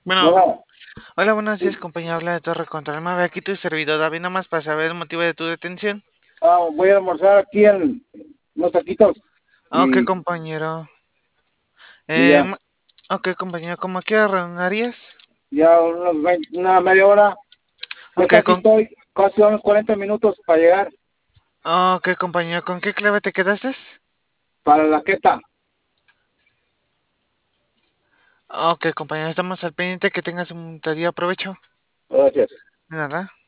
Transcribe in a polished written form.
Bueno, Bueno, hola, buenos días, sí. compañero. Habla de Torre Control. Me ve aquí tu servidor David, nomás para saber el motivo de tu detención. Voy a almorzar aquí en unos taquitos Ok, y, compañero. y ya, Em, ok, compañero, ¿cómo qué reunirías? ya una media hora. Ya Ok, casi estoy, casi unos 40 minutos para llegar ok, compañero, ¿con qué clave te quedaste? para la queta. Ok, compañero, estamos al pendiente. Que tengas un día. Aprovecho. Gracias. De nada.